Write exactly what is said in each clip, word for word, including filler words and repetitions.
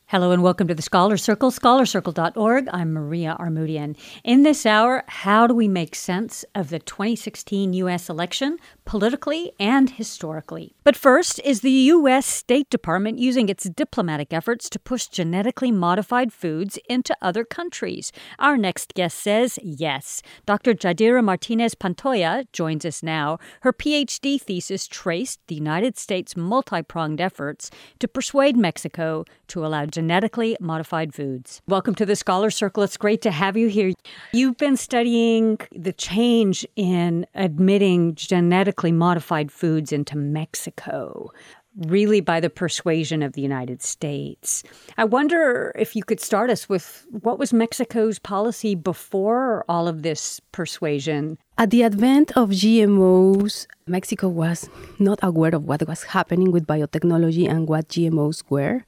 Hello and welcome to the Scholar Circle, scholar circle dot org. I'm Maria Armoudian. In this hour, how do we make sense of the twenty sixteen U S election, politically and historically? But first, is the U S State Department using its diplomatic efforts to push genetically modified foods into other countries? Our next guest says yes. Doctor Yadira Martinez-Pantoja joins us now. Her P H D thesis traced the United States' multi-pronged efforts to persuade Mexico to allow genetically modified foods. Welcome to the Scholar Circle. It's great to have you here. You've been studying the change in admitting genetically modified foods into Mexico, really by the persuasion of the United States. I wonder if you could start us with what was Mexico's policy before all of this persuasion? At the advent of G M Os, Mexico was not aware of what was happening with biotechnology and what G M Os were.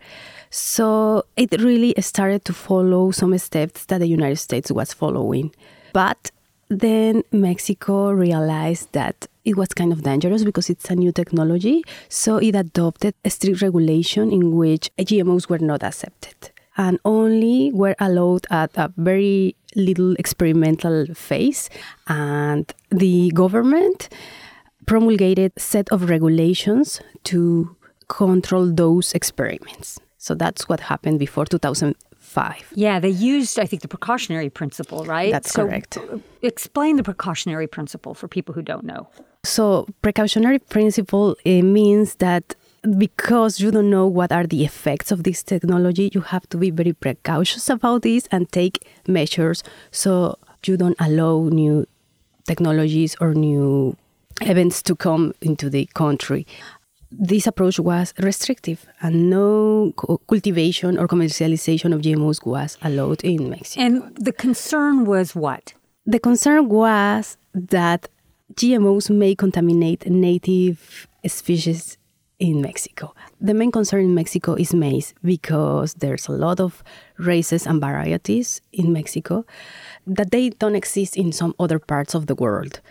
So it really started to follow some steps that the United States was following. But then Mexico realized that it was kind of dangerous because it's a new technology. So it adopted a strict regulation in which G M Os were not accepted and only were allowed at a very little experimental phase. And the government promulgated a set of regulations to control those experiments. So that's what happened before two thousand five. Yeah, they used, I think, the precautionary principle, right? That's so correct. Explain the precautionary principle for people who don't know. So precautionary principle it means that because you don't know what are the effects of this technology, you have to be very precautious about this and take measures so you don't allow new technologies or new events to come into the country. This approach was restrictive and no cultivation or commercialization of G M Os was allowed in Mexico. And the concern was what? The concern was that G M Os may contaminate native species in Mexico. The main concern in Mexico is maize because there's a lot of races and varieties in Mexico that they don't exist in some other parts of the world.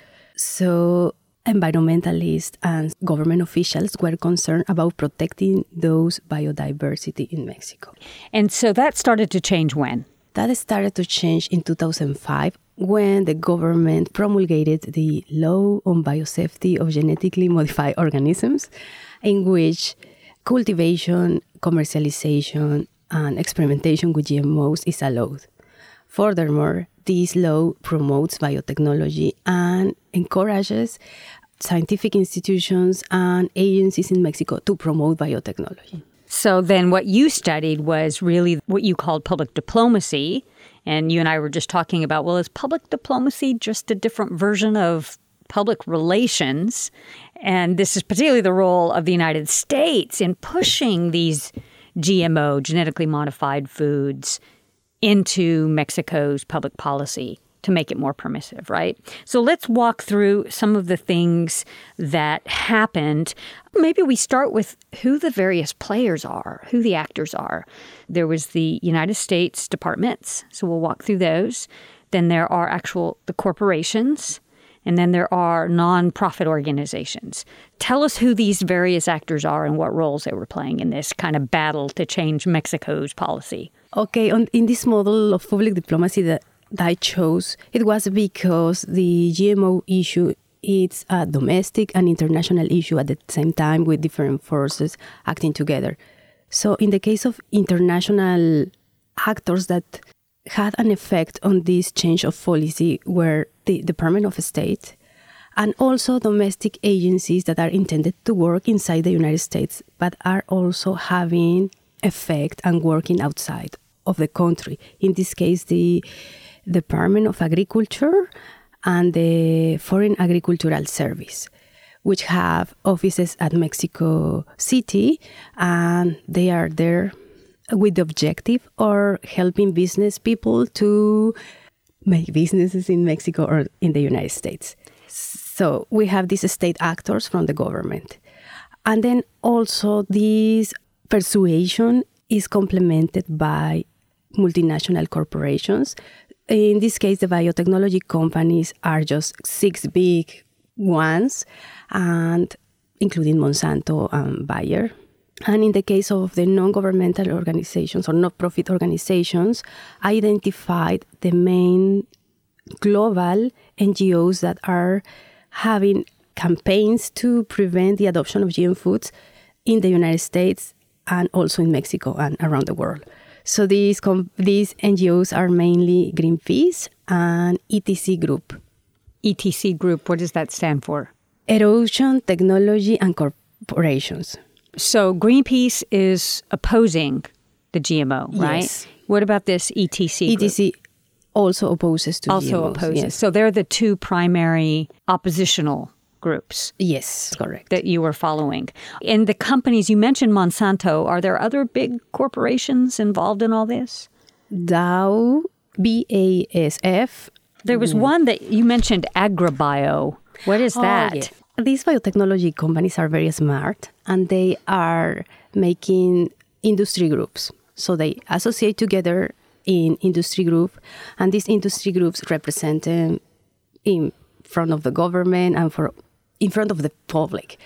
So environmentalists and government officials were concerned about protecting those biodiversity in Mexico. And so that started to change when? That started to change in two thousand five when the government promulgated the Law on Biosafety of Genetically Modified Organisms, in which cultivation, commercialization, and experimentation with G M Os is allowed. Furthermore, this law promotes biotechnology and encourages scientific institutions and agencies in Mexico to promote biotechnology. So then what you studied was really what you called public diplomacy. And you and I were just talking about, well, is public diplomacy just a different version of public relations? And this is particularly the role of the United States in pushing these G M O, genetically modified foods, into Mexico's public policy to make it more permissive, right? So let's walk through some of the things that happened. Maybe we start with who the various players are, who the actors are. There was the United States departments, so we'll walk through those. Then there are actual the corporations, and then there are nonprofit organizations. Tell us who these various actors are and what roles they were playing in this kind of battle to change Mexico's policy. Okay, on, in this model of public diplomacy that that I chose, it was because the G M O issue is a domestic and international issue at the same time with different forces acting together. So in the case of international actors that had an effect on this change of policy were the Department of State and also domestic agencies that are intended to work inside the United States but are also having effect and working outside of the country. In this case, the Department of Agriculture and the Foreign Agricultural Service, which have offices at Mexico City, and they are there with the objective of helping business people to make businesses in Mexico or in the United States. So we have these state actors from the government. And then also this persuasion is complemented by multinational corporations. In this case, the biotechnology companies are just six big ones, and including Monsanto and Bayer. And in the case of the non-governmental organizations or not-profit organizations, identified the main global N G Os that are having campaigns to prevent the adoption of G M foods in the United States and also in Mexico and around the world. So these com- these N G Os are mainly Greenpeace and E T C Group. E T C Group, what does that stand for? Erosion, Technology, and Corporations. So Greenpeace is opposing the G M O, right? Yes. What about this E T C group? E T C also opposes to also G M Os. opposes. Yes. So they're the two primary oppositional groups. Yes, correct. That you were following. And the companies, you mentioned Monsanto. Are there other big corporations involved in all this? Dow, B A S F. There was one that you mentioned, AgriBio. What is that? Oh, yes. These biotechnology companies are very smart, and they are making industry groups. So they associate together in industry group, and these industry groups represent them in front of the government and for in front of the public.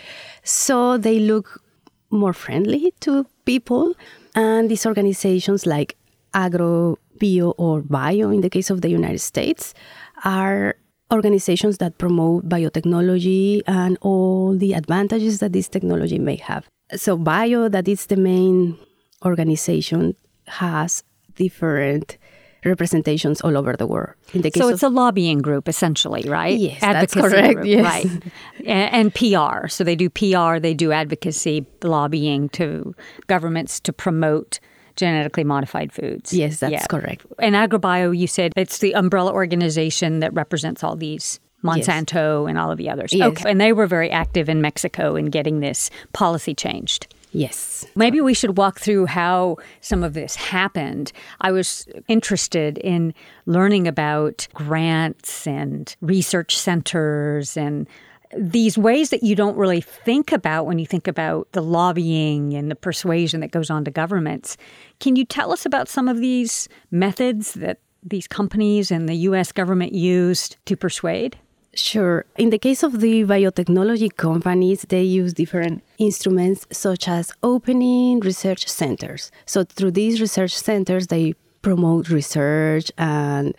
So they look more friendly to people, and these organizations like Agro, Bio, or Bio, in the case of the United States, are organizations that promote biotechnology and all the advantages that this technology may have. So Bio, that is the main organization, has different representations all over the world. In the case so it's of, a lobbying group, essentially, right? Yes, advocacy that's correct. Group, yes. Right. And, and P R. So they do P R, they do advocacy, lobbying to governments to promote genetically modified foods. Yes, that's yeah. correct. And AgriBio, you said it's the umbrella organization that represents all these, Monsanto yes. and all of the others. Yes. Okay. And they were very active in Mexico in getting this policy changed. Yes. Maybe we should walk through how some of this happened. I was interested in learning about grants and research centers and these ways that you don't really think about when you think about the lobbying and the persuasion that goes on to governments. Can you tell us about some of these methods that these companies and the U S government used to persuade? Sure. In the case of the biotechnology companies, they use different instruments such as opening research centers. So through these research centers, they promote research, and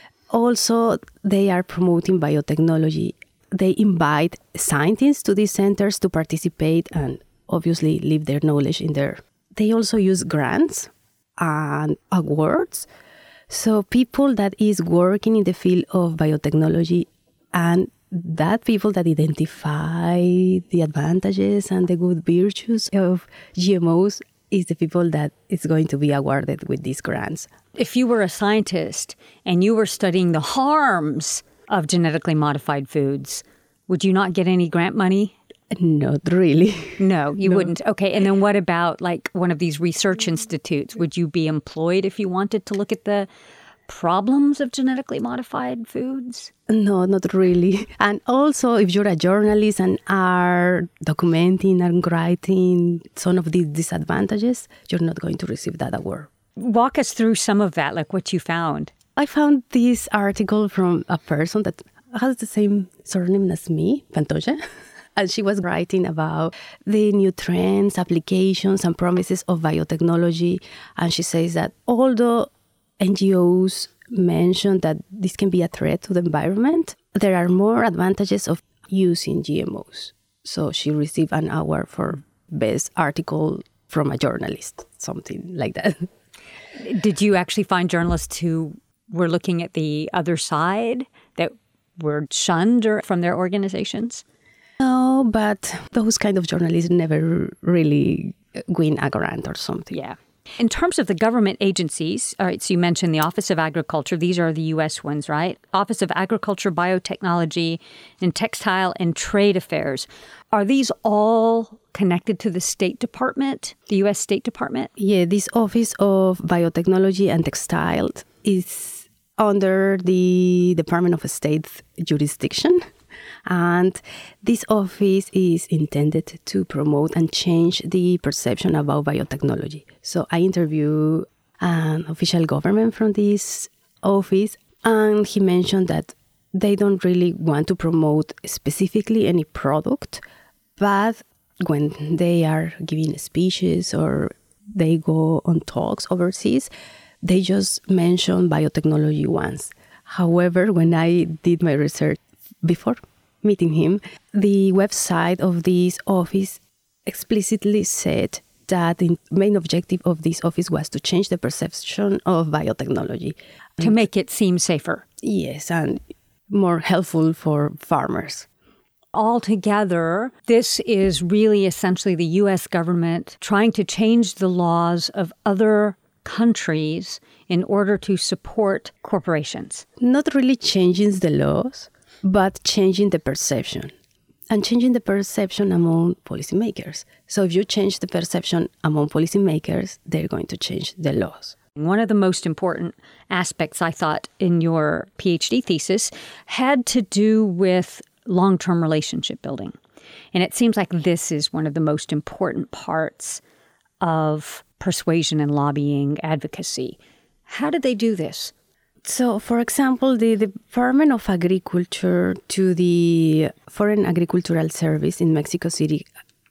also they are promoting biotechnology. They invite scientists to these centers to participate and obviously leave their knowledge in there. They also use grants and awards. So people that is working in the field of biotechnology and that people that identify the advantages and the good virtues of G M Os is the people that is going to be awarded with these grants. If you were a scientist and you were studying the harms of genetically modified foods, would you not get any grant money? Not really. No, you no. wouldn't. Okay, and then what about like one of these research institutes? Would you be employed if you wanted to look at the problems of genetically modified foods? No, not really. And also, if you're a journalist and are documenting and writing some of these disadvantages, you're not going to receive that award. Walk us through some of that, like what you found. I found this article from a person that has the same surname as me, Pantoja. And she was writing about the new trends, applications, and promises of biotechnology. And she says that although N G Os mention that this can be a threat to the environment, there are more advantages of using G M Os. So she received an award for best article from a journalist, something like that. Did you actually find journalists who were looking at the other side that were shunned or from their organizations? No, but those kind of journalists never really win a grant or something. Yeah. In terms of the government agencies, all right, so you mentioned the Office of Agriculture. These are the U S ones, right? Office of Agriculture, Biotechnology, and Textile and Trade Affairs. Are these all connected to the State Department, the U S State Department? Yeah, this Office of Biotechnology and Textile is under the Department of State jurisdiction. And this office is intended to promote and change the perception about biotechnology. So I interviewed an official government from this office, and he mentioned that they don't really want to promote specifically any product, but when they are giving speeches or they go on talks overseas, they just mention biotechnology once. However, when I did my research before meeting him, the website of this office explicitly said that the main objective of this office was to change the perception of biotechnology. To and, make it seem safer. Yes, and more helpful for farmers. Altogether, this is really essentially the U S government trying to change the laws of other countries in order to support corporations. Not really changing the laws, but changing the perception. And changing the perception among policymakers. So if you change the perception among policymakers, they're going to change the laws. One of the most important aspects, I thought, in your PhD thesis had to do with long-term relationship building. And it seems like this is one of the most important parts of persuasion and lobbying advocacy. How did they do this? So, for example, the Department of Agriculture to the Foreign Agricultural Service in Mexico City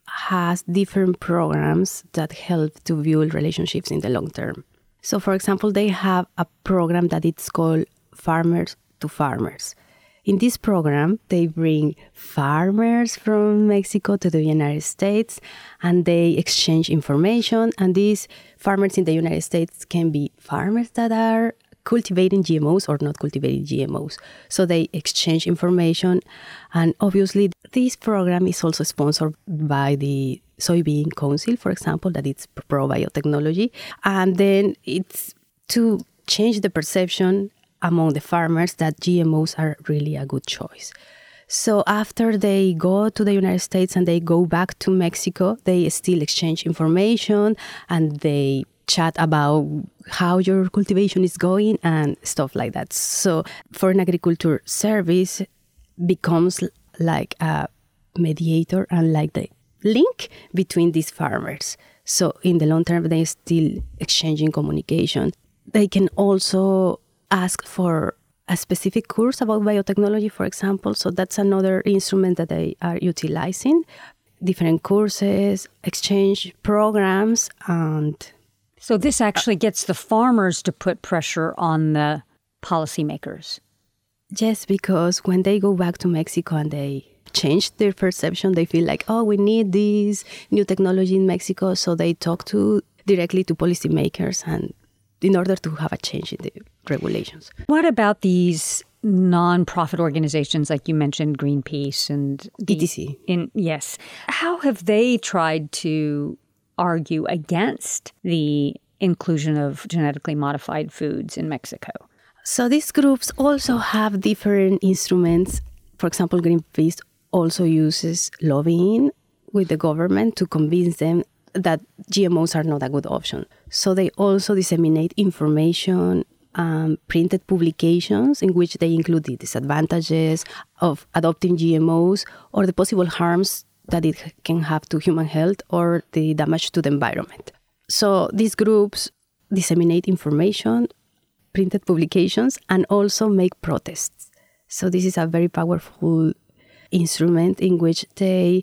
has different programs that help to build relationships in the long term. So, for example, they have a program that it's called Farmers to Farmers. In this program, they bring farmers from Mexico to the United States and they exchange information. And these farmers in the United States can be farmers that are cultivating G M Os or not cultivating G M Os. So they exchange information. And obviously, this program is also sponsored by the Soybean Council, for example, that it's pro-biotechnology. And then it's to change the perception among the farmers that G M Os are really a good choice. So after they go to the United States and they go back to Mexico, they still exchange information and they chat about how your cultivation is going and stuff like that. So Foreign Agriculture Service becomes like a mediator and like the link between these farmers. So in the long term, they're still exchanging communication. They can also ask for a specific course about biotechnology, for example. So that's another instrument that they are utilizing. Different courses, exchange programs, and so this actually gets the farmers to put pressure on the policymakers. Yes, because when they go back to Mexico and they change their perception, they feel like, oh, we need this new technology in Mexico. So they talk to directly to policymakers and in order to have a change in the regulations. What about these non-profit organizations like you mentioned, Greenpeace and E T C? In, yes. How have they tried to argue against the inclusion of genetically modified foods in Mexico? So these groups also have different instruments. For example, Greenpeace also uses lobbying with the government to convince them that G M Os are not a good option. So they also disseminate information, um, printed publications in which they include the disadvantages of adopting G M Os or the possible harms that it can have to human health or the damage to the environment. So these groups disseminate information, printed publications, and also make protests. So this is a very powerful instrument in which they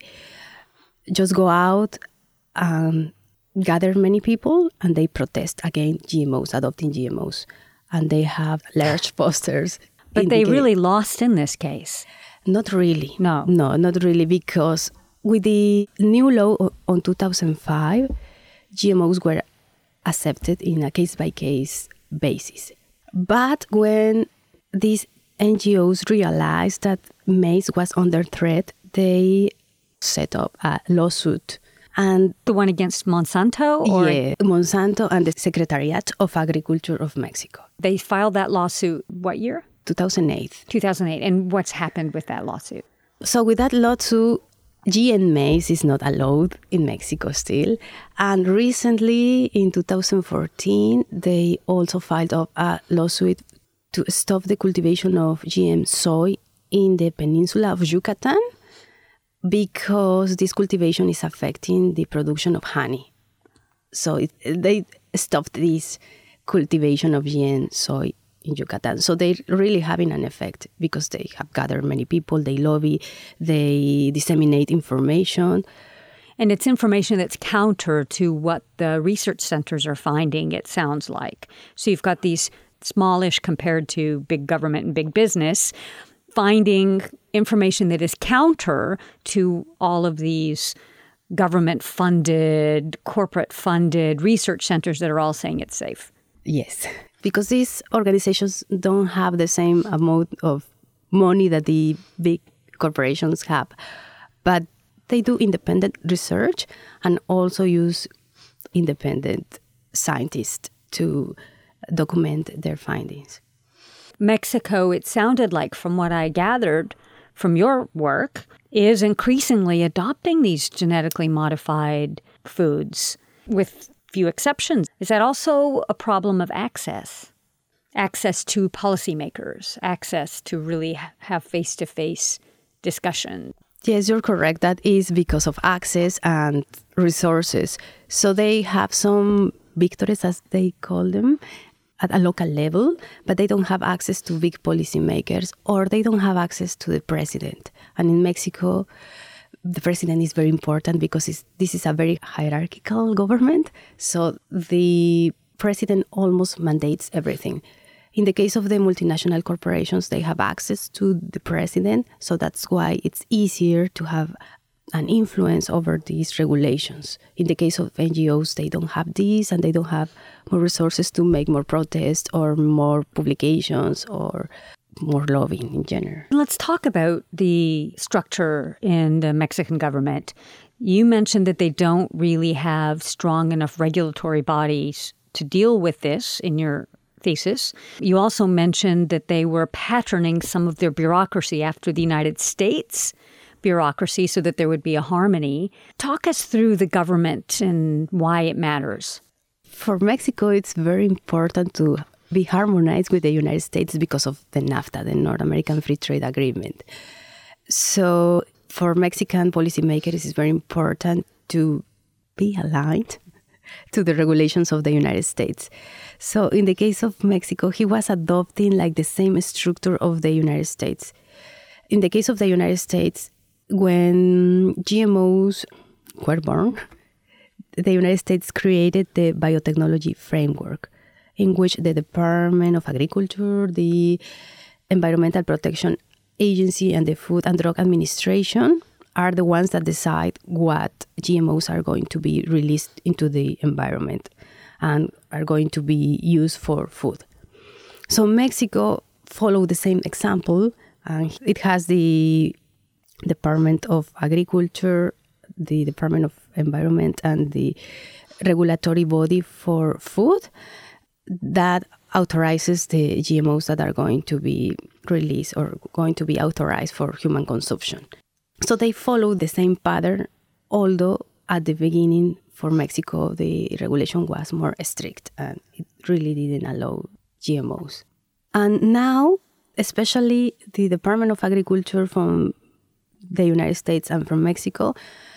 just go out and gather many people and they protest against G M Os, adopting G M Os. And they have large posters. But they really lost in this case. Not really. No. No, not really, because with the new law on two thousand five, G M Os were accepted in a case-by-case basis. But when these N G Os realized that maize was under threat, they set up a lawsuit. And the one against Monsanto? Or? Yeah, Monsanto and the Secretariat of Agriculture of Mexico. They filed that lawsuit what year? two thousand eight. two thousand eight. And what's happened with that lawsuit? So with that lawsuit, G M maize is not allowed in Mexico still. And recently, in two thousand fourteen, they also filed up a lawsuit to stop the cultivation of G M soy in the peninsula of Yucatan because this cultivation is affecting the production of honey. So it, they stopped this cultivation of G M soy in Yucatan. So they're really having an effect because they have gathered many people, they lobby, they disseminate information. And it's information that's counter to what the research centers are finding, it sounds like. So you've got these smallish compared to big government and big business, finding information that is counter to all of these government-funded, corporate-funded research centers that are all saying it's safe. Yes, because these organizations don't have the same amount of money that the big corporations have, but they do independent research and also use independent scientists to document their findings. Mexico, it sounded like, from what I gathered from your work, is increasingly adopting these genetically modified foods with few exceptions. Is that also a problem of access? Access to policymakers, access to really have face-to-face discussion? Yes, you're correct. That is because of access and resources. So they have some victories, as they call them, at a local level, but they don't have access to big policymakers, or they don't have access to the president. And in Mexico, the president is very important because it's, this is a very hierarchical government. So the president almost mandates everything. In the case of the multinational corporations, they have access to the president. So that's why it's easier to have an influence over these regulations. In the case of N G Os, they don't have this, and they don't have more resources to make more protests or more publications or more lobbying in general. Let's talk about the structure in the Mexican government. You mentioned that they don't really have strong enough regulatory bodies to deal with this in your thesis. You also mentioned that they were patterning some of their bureaucracy after the United States bureaucracy so that there would be a harmony. Talk us through the government and why it matters. For Mexico, it's very important to be harmonized with the United States because of the NAFTA, the North American Free Trade Agreement. So for Mexican policymakers, it's very important to be aligned to the regulations of the United States. So in the case of Mexico, he was adopting like the same structure of the United States. In the case of the United States, when G M Os were born, the United States created the biotechnology framework, in which the Department of Agriculture, the Environmental Protection Agency, and the Food and Drug Administration are the ones that decide what G M Os are going to be released into the environment and are going to be used for food. So Mexico followed the same example, and it has the Department of Agriculture, the Department of Environment, and the regulatory body for food that authorizes the G M Os that are going to be released or going to be authorized for human consumption. So they follow the same pattern, although at the beginning for Mexico, the regulation was more strict and it really didn't allow G M Os. And now, especially the Department of Agriculture from the United States and from Mexico,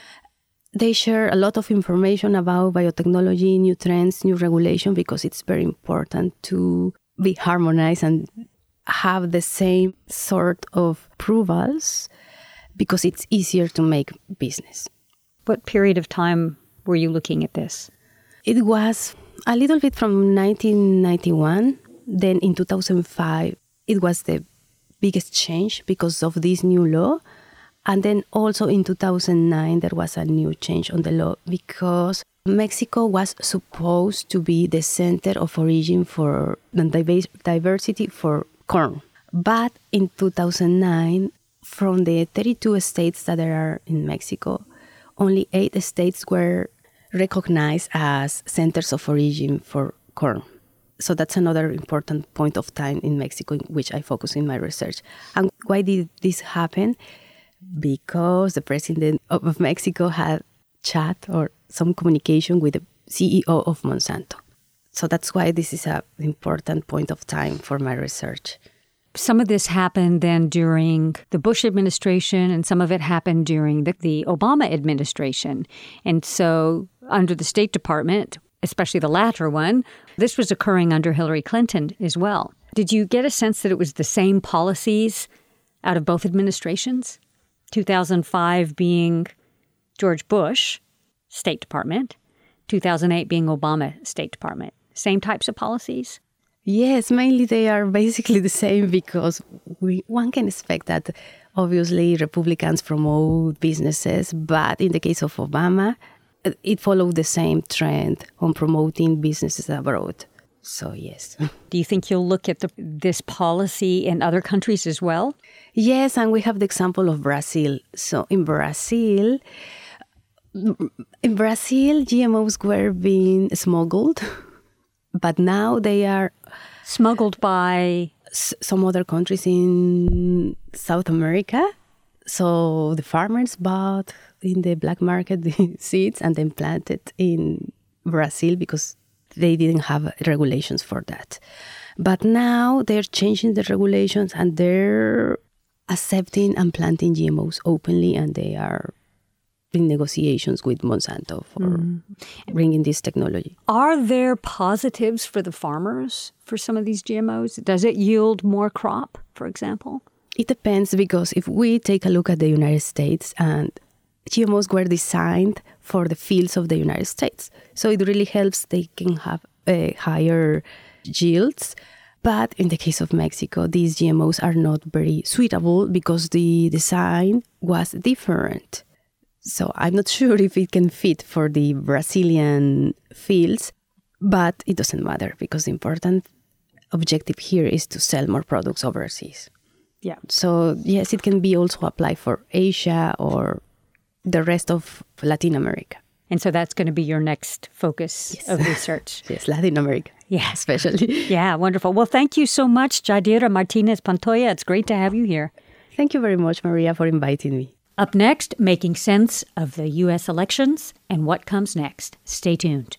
they share a lot of information about biotechnology, new trends, new regulation, because it's very important to be harmonized and have the same sort of approvals because it's easier to make business. What period of time were you looking at this? It was a little bit from nineteen ninety-one. Then in two thousand five, it was the biggest change because of this new law. And then also in two thousand nine, there was a new change on the law because Mexico was supposed to be the center of origin for diversity for corn. But in two thousand nine, from the thirty-two states that there are in Mexico, only eight states were recognized as centers of origin for corn. So that's another important point of time in Mexico, in which I focus in my research. And why did this happen? Because the president of Mexico had chat or some communication with the C E O of Monsanto. So that's why this is an important point of time for my research. Some of this happened then during the Bush administration, and some of it happened during the, the Obama administration. And so under the State Department, especially the latter one, this was occurring under Hillary Clinton as well. Did you get a sense that it was the same policies out of both administrations? two thousand five being George Bush, State Department, two thousand eight being Obama State Department. Same types of policies? Yes, mainly they are basically the same because we one can expect that obviously Republicans promote businesses, but in the case of Obama, it followed the same trend on promoting businesses abroad. So, yes. Do you think you'll look at the, this policy in other countries as well? Yes, and we have the example of Brazil. So, in Brazil, in Brazil, G M Os were being smuggled, but now they are smuggled by s- some other countries in South America. So, the farmers bought in the black market the seeds and then planted in Brazil because they didn't have regulations for that. But now they're changing the regulations and they're accepting and planting G M Os openly, and they are in negotiations with Monsanto for mm. bringing this technology. Are there positives for the farmers for some of these G M Os? Does it yield more crop, for example? It depends, because if we take a look at the United States, and G M Os were designed for the fields of the United States. So it really helps. They can have uh, higher yields. But in the case of Mexico, these G M Os are not very suitable because the design was different. So I'm not sure if it can fit for the Brazilian fields, but it doesn't matter because the important objective here is to sell more products overseas. Yeah. So yes, it can be also applied for Asia or the rest of Latin America. And so that's going to be your next focus yes. of research. Yes, Latin America. Yeah. Especially. Yeah, wonderful. Well, thank you so much, Yadira Martinez Pantoja. It's great to have you here. Thank you very much, Maria, for inviting me. Up next, making sense of the U S elections and what comes next. Stay tuned.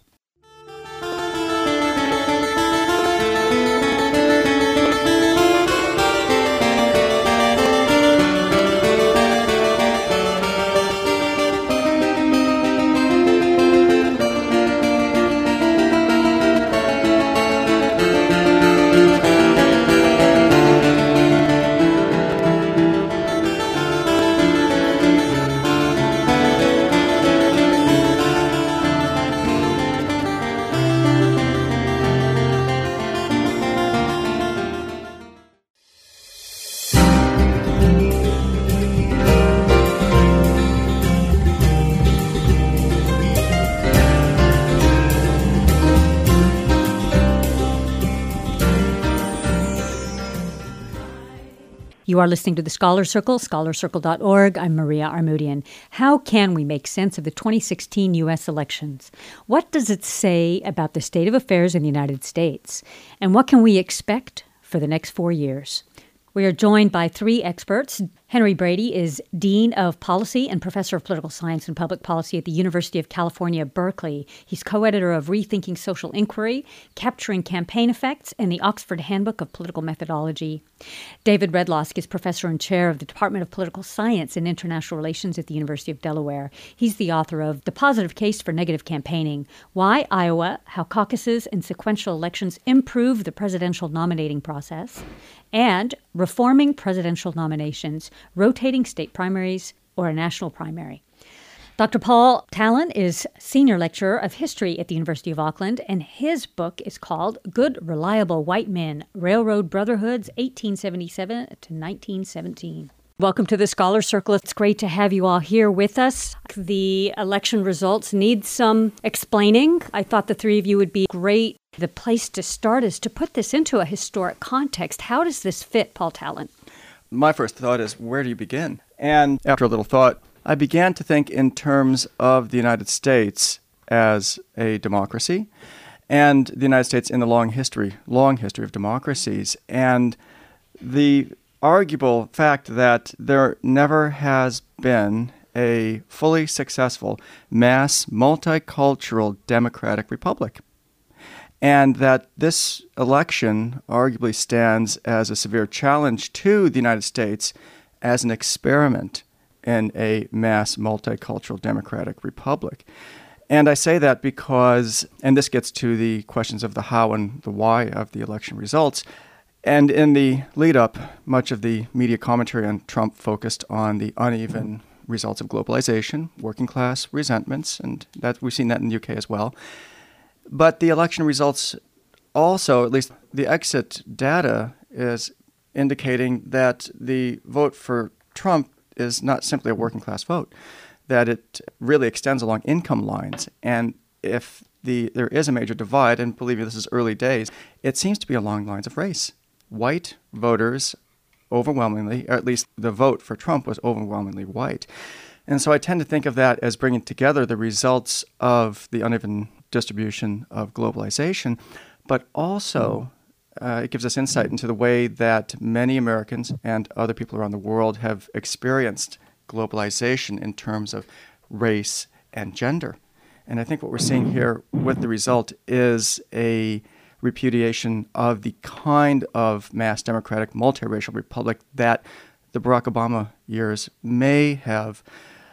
You are listening to the Scholar Circle, scholar circle dot org. I'm Maria Armoudian. How can we make sense of the twenty sixteen U S elections? What does it say about the state of affairs in the United States? And what can we expect for the next four years? We are joined by three experts. Henry Brady is Dean of Policy and Professor of Political Science and Public Policy at the University of California, Berkeley. He's co-editor of Rethinking Social Inquiry, Capturing Campaign Effects, and the Oxford Handbook of Political Methodology. David Redlosk is Professor and Chair of the Department of Political Science and International Relations at the University of Delaware. He's the author of The Positive Case for Negative Campaigning, Why Iowa, How Caucuses and Sequential Elections Improve the Presidential Nominating Process, and Reforming Presidential Nominations, Rotating State Primaries, or a National Primary. Doctor Paul Tallon is Senior Lecturer of History at the University of Auckland, and his book is called Good, Reliable White Men, Railroad Brotherhoods, eighteen seventy-seven to nineteen seventeen. Welcome to the Scholar Circle. It's great to have you all here with us. The election results need some explaining. I thought the three of you would be great. The place to start is to put this into a historic context. How does this fit, Paul Tallon? My first thought is, where do you begin? And after a little thought, I began to think in terms of the United States as a democracy and the United States in the long history, long history of democracies, and the arguable fact that there never has been a fully successful mass multicultural democratic republic. And that this election arguably stands as a severe challenge to the United States as an experiment in a mass multicultural democratic republic. And I say that because, and this gets to the questions of the how and the why of the election results, and in the lead-up, much of the media commentary on Trump focused on the uneven results of globalization, working class resentments, and that we've seen that in the U K as well. But the election results also, at least the exit data, is indicating that the vote for Trump is not simply a working class vote, that it really extends along income lines. And if the there is a major divide, and believe me, this is early days, it seems to be along lines of race. White voters overwhelmingly, or at least the vote for Trump was overwhelmingly white. And so I tend to think of that as bringing together the results of the uneven distribution of globalization, but also uh, it gives us insight into the way that many Americans and other people around the world have experienced globalization in terms of race and gender. And I think what we're seeing here with the result is a repudiation of the kind of mass democratic multiracial republic that the Barack Obama years may have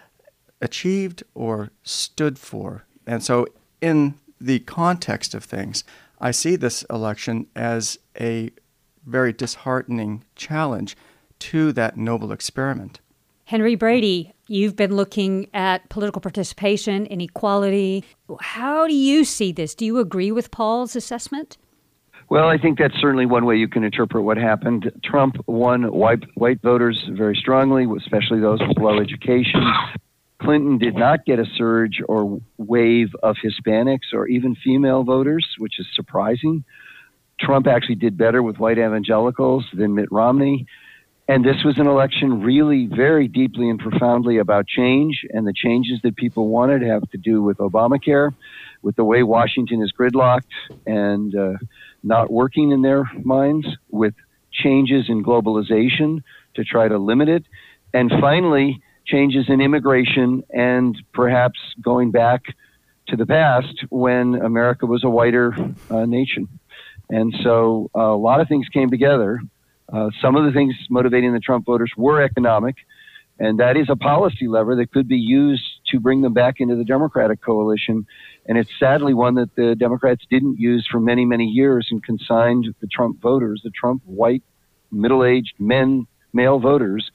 achieved or stood for. And so in the context of things, I see this election as a very disheartening challenge to that noble experiment. Henry Brady, you've been looking at political participation, inequality. How do you see this? Do you agree with Paul's assessment? Well, I think that's certainly one way you can interpret what happened. Trump won white, white voters very strongly, especially those with low education. Clinton did not get a surge or wave of Hispanics or even female voters, which is surprising. Trump actually did better with white evangelicals than Mitt Romney. And this was an election really very deeply and profoundly about change, and the changes that people wanted have to do with Obamacare, with the way Washington is gridlocked and uh, not working in their minds, with changes in globalization to try to limit it, and finally, changes in immigration and perhaps going back to the past when America was a whiter uh, nation. And so uh, a lot of things came together. Uh, some of the things motivating the Trump voters were economic, and that is a policy lever that could be used to bring them back into the Democratic coalition. And it's sadly one that the Democrats didn't use for many, many years and consigned the Trump voters, the Trump white, middle-aged men, male voters,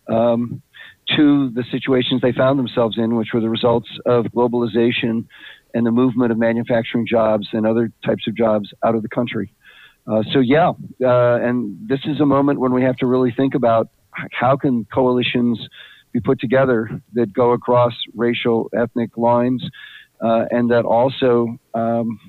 um, to the situations they found themselves in, which were the results of globalization and the movement of manufacturing jobs and other types of jobs out of the country. Uh, so, yeah, uh, and this is a moment when we have to really think about how can coalitions be put together that go across racial, ethnic lines, uh, and that also um,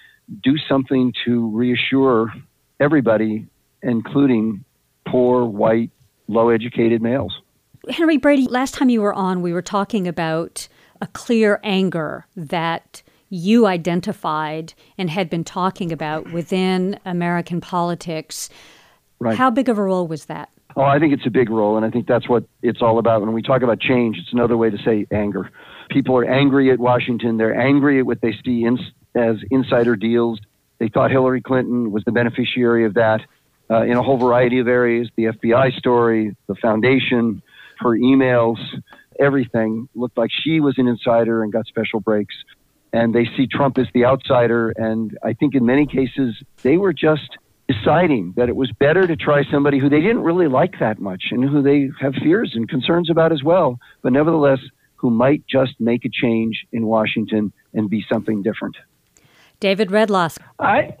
do something to reassure everybody, including poor, white, low-educated males. Henry Brady, last time you were on, we were talking about a clear anger that you identified and had been talking about within American politics. Right. How big of a role was that? Oh, I think it's a big role, and I think that's what it's all about. When we talk about change, it's another way to say anger. People are angry at Washington. They're angry at what they see in, as insider deals. They thought Hillary Clinton was the beneficiary of that uh, in a whole variety of areas. The F B I story, the foundation, her emails, everything looked like she was an insider and got special breaks. And they see Trump as the outsider. And I think in many cases, they were just deciding that it was better to try somebody who they didn't really like that much and who they have fears and concerns about as well, but nevertheless, who might just make a change in Washington and be something different. David Redlosk. I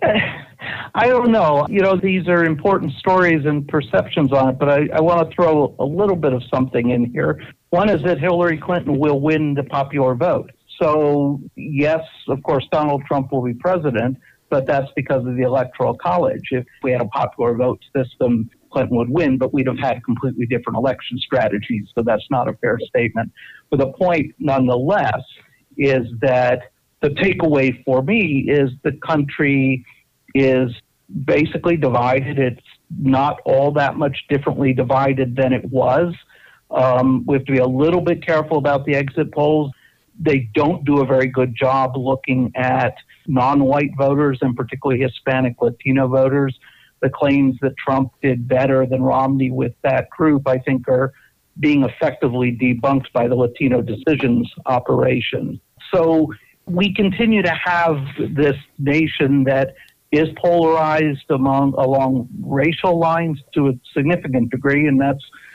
I don't know. You know, these are important stories and perceptions on it, but I, I want to throw a little bit of something in here. One is that Hillary Clinton will win the popular vote. So, yes, of course, Donald Trump will be president, but that's because of the Electoral College. If we had a popular vote system, Clinton would win, but we'd have had completely different election strategies, so that's not a fair statement. But the point, nonetheless, is that the takeaway for me is the country is basically divided. It's not all that much differently divided than it was. Um, we have to be a little bit careful about the exit polls. They don't do a very good job looking at non-white voters and particularly Hispanic Latino voters. The claims that Trump did better than Romney with that group, I think, are being effectively debunked by the Latino Decisions operation. So we continue to have this nation that is polarized among along racial lines to a significant degree, and that's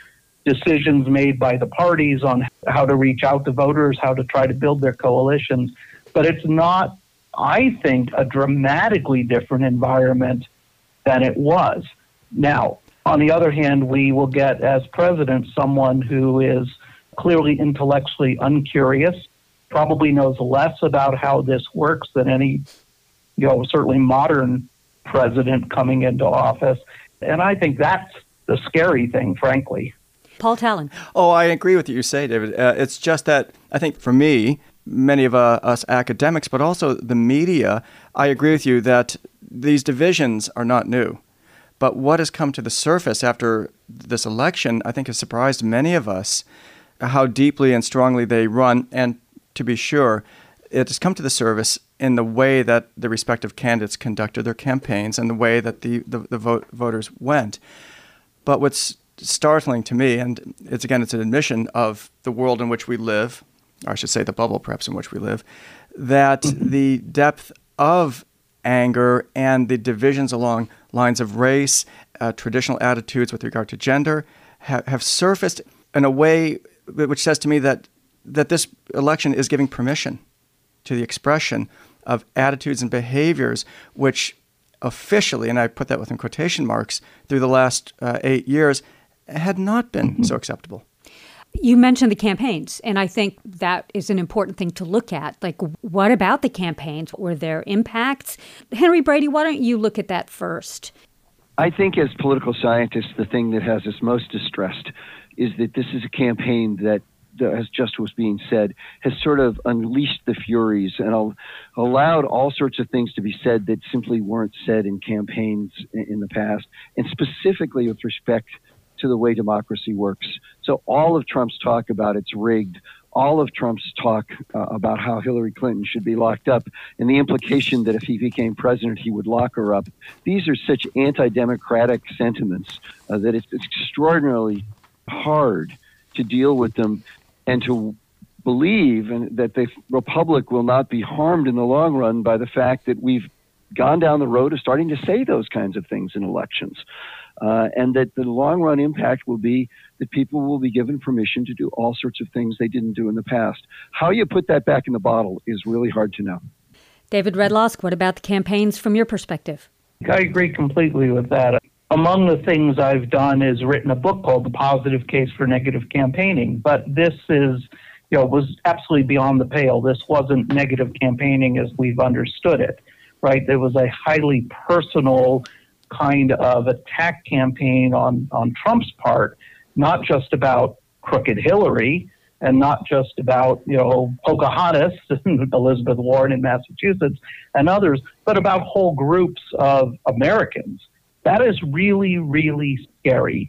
decisions made by the parties on how to reach out to voters, how to try to build their coalitions. But it's not, I think, a dramatically different environment than it was. Now, on the other hand, we will get as president someone who is clearly intellectually uncurious, probably knows less about how this works than any, you know, certainly modern president coming into office. And I think that's the scary thing, frankly. Paul Tallon. Oh, I agree with what you say, David. Uh, it's just that I think for me, many of uh, us academics, but also the media, I agree with you that these divisions are not new. But what has come to the surface after this election, I think has surprised many of us, how deeply and strongly they run. And to be sure, it has come to the surface in the way that the respective candidates conducted their campaigns and the way that the, the, the vote, voters went. But what's startling to me, and it's again, it's an admission of the world in which we live, or I should say the bubble perhaps in which we live, that the depth of anger and the divisions along lines of race, uh, traditional attitudes with regard to gender, ha- have surfaced in a way which says to me that that this election is giving permission to the expression of attitudes and behaviors which officially, and I put that within quotation marks, through the last uh, eight years, had not been so acceptable. You mentioned the campaigns, and I think that is an important thing to look at. Like, what about the campaigns? Were there impacts? Henry Brady, why don't you look at that first? I think as political scientists, the thing that has us most distressed is that this is a campaign that, as just was being said, has sort of unleashed the furies and al- allowed all sorts of things to be said that simply weren't said in campaigns in, in the past, and specifically with respect to the way democracy works. So all of Trump's talk about it's rigged, all of Trump's talk uh, about how Hillary Clinton should be locked up, and the implication that if he became president, he would lock her up. These are such anti-democratic sentiments uh, that it's, it's extraordinarily hard to deal with them and to believe and that the Republic will not be harmed in the long run by the fact that we've gone down the road of starting to say those kinds of things in elections. Uh, and that the long-run impact will be that people will be given permission to do all sorts of things they didn't do in the past. How you put that back in the bottle is really hard to know. David Redlosk, what about the campaigns from your perspective? I agree completely with that. Among the things I've done is written a book called The Positive Case for Negative Campaigning. But this is, you know, was absolutely beyond the pale. This wasn't negative campaigning as we've understood it, right? There was a highly personal kind of attack campaign on, on Trump's part, not just about crooked Hillary and not just about, you know, Pocahontas and Elizabeth Warren in Massachusetts and others, but about whole groups of Americans. That is really, really scary.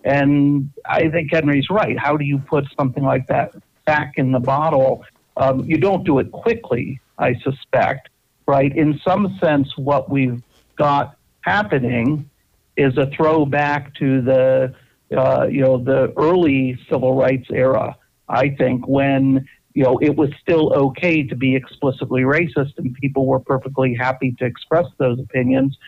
And I think Henry's right. How do you put something like that back in the bottle? Um, you don't do it quickly, I suspect, right? In some sense, what we've got happening is a throwback to the, uh, you know, the early civil rights era, I think, when, you know, it was still okay to be explicitly racist and people were perfectly happy to express those opinions.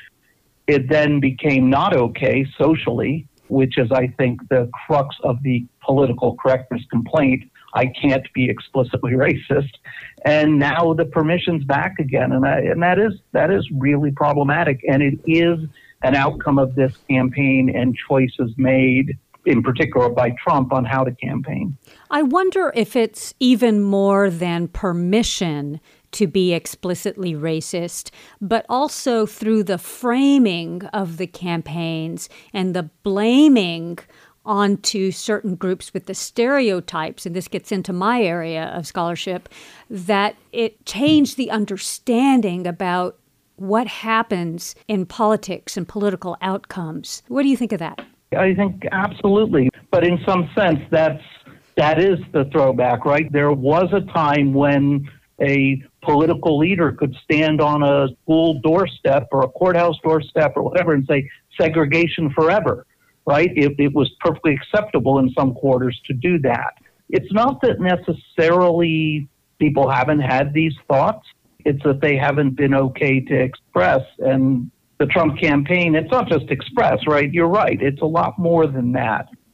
It then became not okay socially, which is, I think, the crux of the political correctness complaint. I can't be explicitly racist. And now the permission's back again. And, I, and that is that is really problematic. And it is an outcome of this campaign and choices made, in particular by Trump, on how to campaign. I wonder if it's even more than permission to be explicitly racist, but also through the framing of the campaigns and the blaming onto certain groups with the stereotypes, and this gets into my area of scholarship, that it changed the understanding about what happens in politics and political outcomes. What do you think of that? I think absolutely. But in some sense, that's that is the throwback, right? There was a time when a political leader could stand on a school doorstep or a courthouse doorstep or whatever and say segregation forever. Right? It, it was perfectly acceptable in some quarters to do that. It's not that necessarily people haven't had these thoughts. It's that they haven't been okay to express. And the Trump campaign, it's not just express, right? You're right. It's a lot more than that.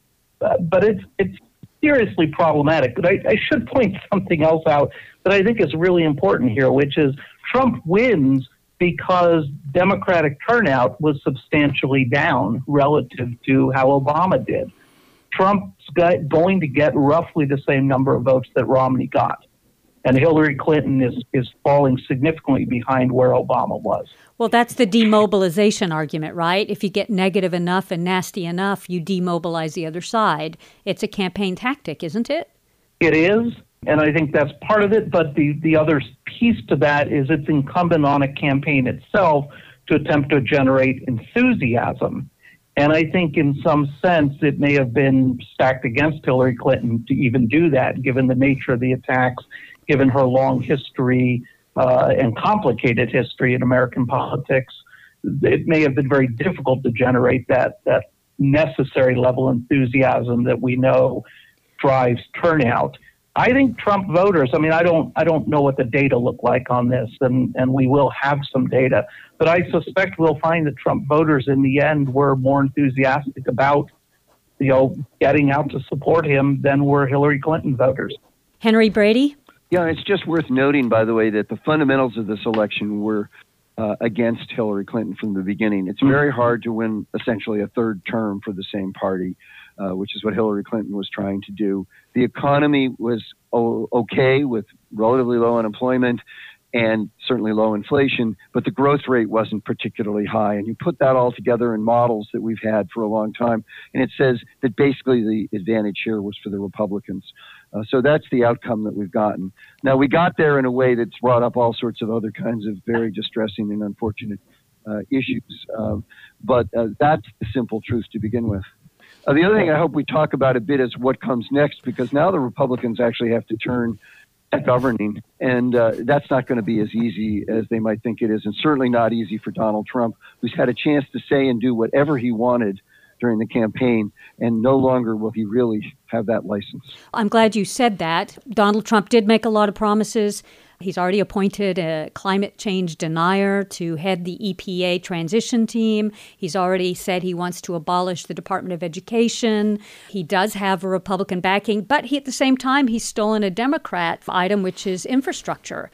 uh, but it's it's seriously problematic. But I, I should point something else out that I think is really important here, which is Trump wins because Democratic turnout was substantially down relative to how Obama did. Trump's got, going to get roughly the same number of votes that Romney got. And Hillary Clinton is, is falling significantly behind where Obama was. Well, that's the demobilization argument, right? If you get negative enough and nasty enough, you demobilize the other side. It's a campaign tactic, isn't it? It is, and I think that's part of it. But the, the other piece to that is it's incumbent on a campaign itself to attempt to generate enthusiasm. And I think in some sense it may have been stacked against Hillary Clinton to even do that, given the nature of the attacks, given her long history uh, and complicated history in American politics. It may have been very difficult to generate that, that necessary level of enthusiasm that we know drives turnout. I think Trump voters, I mean, I don't I don't know what the data look like on this, and, and we will have some data, but I suspect we'll find that Trump voters in the end were more enthusiastic about, you know, getting out to support him than were Hillary Clinton voters. Henry Brady? Yeah, it's just worth noting, by the way, that the fundamentals of this election were uh, against Hillary Clinton from the beginning. It's very hard to win essentially a third term for the same party, uh, which is what Hillary Clinton was trying to do. The economy was o- okay with relatively low unemployment and certainly low inflation, but the growth rate wasn't particularly high. And you put that all together in models that we've had for a long time, and it says that basically the advantage here was for the Republicans. Uh, so that's the outcome that we've gotten. Now, we got there in a way that's brought up all sorts of other kinds of very distressing and unfortunate uh, issues, uh, but uh, that's the simple truth to begin with. Uh, the other thing I hope we talk about a bit is what comes next, because now the Republicans actually have to turn to governing, and uh, that's not going to be as easy as they might think it is, and certainly not easy for Donald Trump, who's had a chance to say and do whatever he wanted during the campaign, and no longer will he really have that license. I'm glad you said that. Donald Trump did make a lot of promises. He's already appointed a climate change denier to head the E P A transition team. He's already said he wants to abolish the Department of Education. He does have a Republican backing, but he, at the same time, he's stolen a Democrat item, which is infrastructure.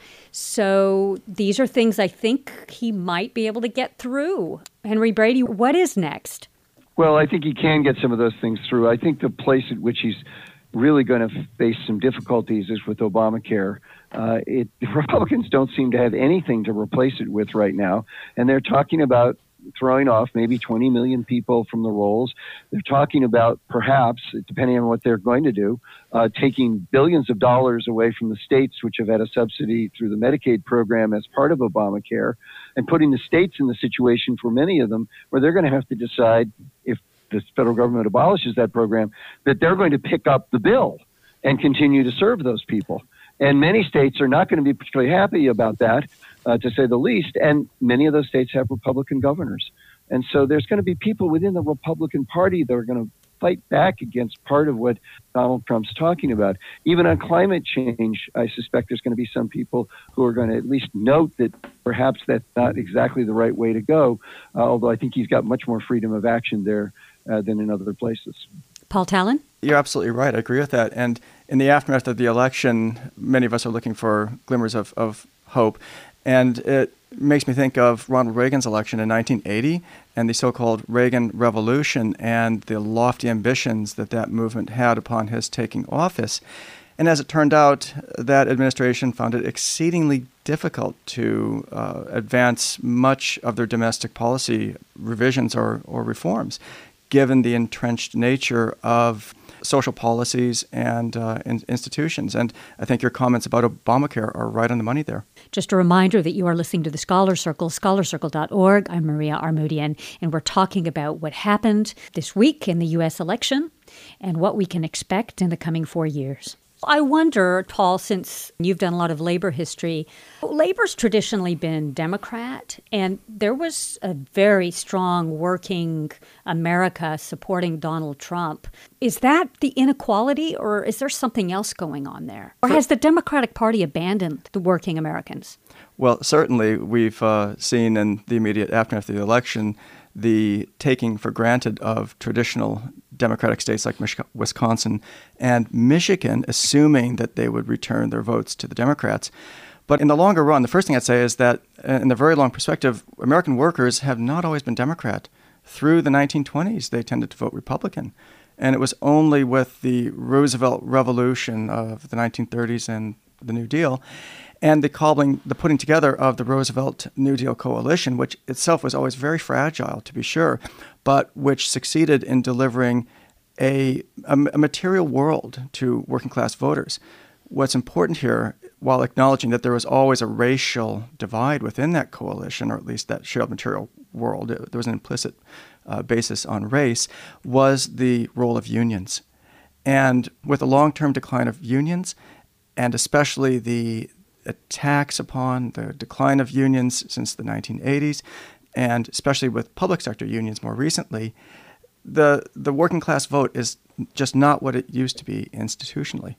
So these are things I think he might be able to get through. Henry Brady, what is next? Well, I think he can get some of those things through. I think the place at which he's really going to face some difficulties is with Obamacare. Uh, it, the Republicans don't seem to have anything to replace it with right now, and they're talking about throwing off maybe twenty million people from the rolls. They're talking about perhaps, depending on what they're going to do, uh, taking billions of dollars away from the states, which have had a subsidy through the Medicaid program as part of Obamacare, and putting the states in the situation for many of them where they're going to have to decide, if the federal government abolishes that program, that they're going to pick up the bill and continue to serve those people. And many states are not going to be particularly happy about that, uh, to say the least. And many of those states have Republican governors. And so there's going to be people within the Republican Party that are going to fight back against part of what Donald Trump's talking about. Even on climate change, I suspect there's going to be some people who are going to at least note that perhaps that's not exactly the right way to go, uh, although I think he's got much more freedom of action there uh, than in other places. Paul Talon? You're absolutely right. I agree with that. And in the aftermath of the election, many of us are looking for glimmers of, of hope. And it makes me think of Ronald Reagan's election in nineteen eighty and the so-called Reagan Revolution and the lofty ambitions that that movement had upon his taking office. And as it turned out, that administration found it exceedingly difficult to uh, advance much of their domestic policy revisions or, or reforms, given the entrenched nature of social policies and uh, in institutions. And I think your comments about Obamacare are right on the money there. Just a reminder that you are listening to the Scholar Circle, scholar circle dot org. I'm Maria Armoudian, and we're talking about what happened this week in the U S election and what we can expect in the coming four years. I wonder, Paul, since you've done a lot of labor history, labor's traditionally been Democrat, and there was a very strong working America supporting Donald Trump. Is that the inequality, or is there something else going on there? Or has the Democratic Party abandoned the working Americans? Well, certainly we've uh, seen in the immediate aftermath of the election the taking for granted of traditional Democratic states like Mich- Wisconsin and Michigan, assuming that they would return their votes to the Democrats. But in the longer run, the first thing I'd say is that in the very long perspective, American workers have not always been Democrat. Through the nineteen twenties, they tended to vote Republican. And it was only with the Roosevelt Revolution of the nineteen thirties and the New Deal and the cobbling, the putting together of the Roosevelt New Deal coalition, which itself was always very fragile, to be sure, but which succeeded in delivering a, a, a material world to working class voters. What's important here, while acknowledging that there was always a racial divide within that coalition, or at least that shared material world, there was an implicit uh, basis on race, was the role of unions. And with a long-term decline of unions, and especially the attacks upon the decline of unions since the nineteen eighties, and especially with public sector unions more recently, the the working class vote is just not what it used to be institutionally.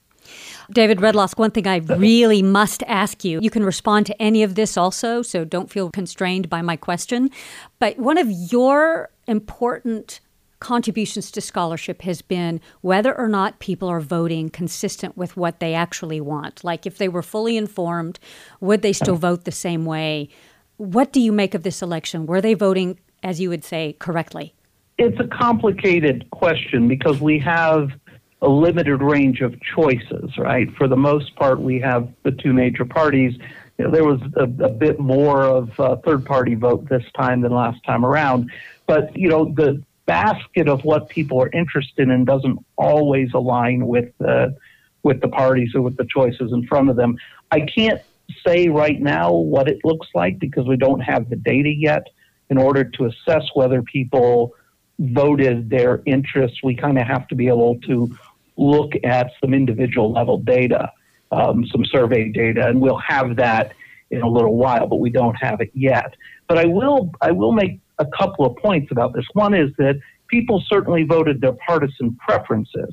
David Redlosk, one thing I really must ask you, you can respond to any of this also, so don't feel constrained by my question, but one of your important contributions to scholarship has been whether or not people are voting consistent with what they actually want. Like if they were fully informed, would they still vote the same way? What do you make of this election? Were they voting, as you would say, correctly? It's a complicated question because we have a limited range of choices, right? For the most part, we have the two major parties. You know, there was a, a bit more of a third-party vote this time than last time around. But, you know, the basket of what people are interested in doesn't always align with uh, with the parties or with the choices in front of them. I can't say right now what it looks like because we don't have the data yet. In order to assess whether people voted their interests, we kind of have to be able to look at some individual level data, um, some survey data, and we'll have that in a little while, but we don't have it yet. But I will I will make a couple of points about this. One is that people certainly voted their partisan preferences,